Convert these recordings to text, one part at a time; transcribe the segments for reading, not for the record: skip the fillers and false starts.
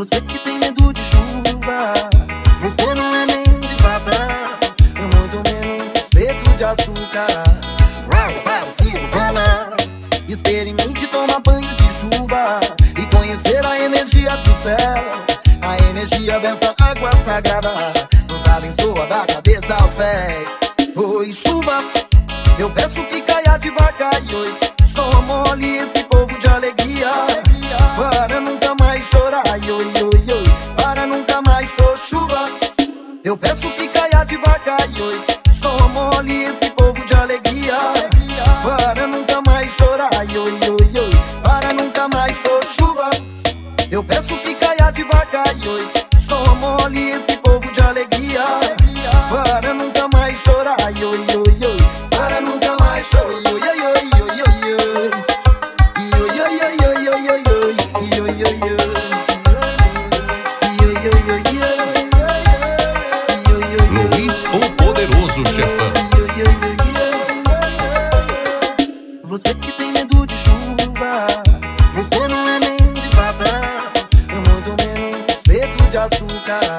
Você que tem medo de chuva, você não é nem de papel, muito menos feito de açúcar. Experimente tomar banho de chuva e conhecer a energia do céu, a energia dessa água sagrada nos abençoa da cabeça aos pés. Oi, chuva, eu peço que caia devagar e oi, só molhe esse povo de alegria, para nunca mais chorar. Oi, oi, oi, para nunca mais chorar. Chuva, eu peço que caia devagar e oi, só molhe esse povo de alegria, para nunca mais chorar. Oi, oi, oi, para nunca mais chorar. Chuva, eu peço que caia devagar e oi, só molhe esse povo de alegria, para nunca mais chorar. Oi, oi, oi, para nunca mais chorar. Oi, oi, oi, oi, oi, oi. Oi, oi, oi, oi, oi, oi, oi. Oi, oi, oi. Luiz, o poderoso chefão. Você que tem medo de chuva, você não é nem de papel, muito menos feito de açúcar.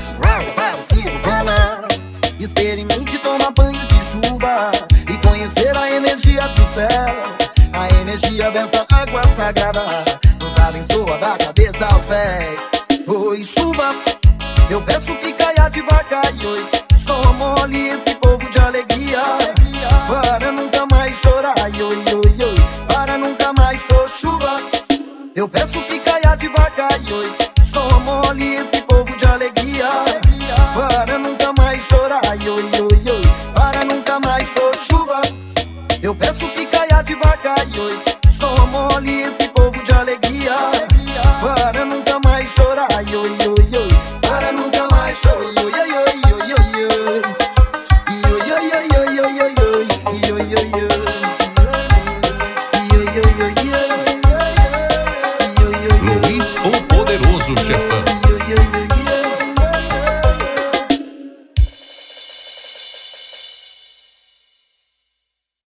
Experimente tomar banho de chuva e conhecer a energia do céu, a energia dessa água sagrada nos abençoa da cabeça aos pés. Oi, chuva, eu peço que caia devagar e oi, só molhe esse povo de alegria, para nunca mais chorar. Oi, oi, oi, para nunca mais chorar. Chuva, eu peço que caia devagar e oi, só molhe esse povo de alegria, para nunca mais chorar. Oi, oi, oi, para nunca mais chorar. Chuva, eu peço que caia devagar e oi, só molhe esse povo de alegria, para nunca mais chorar. Oi, oi, oi.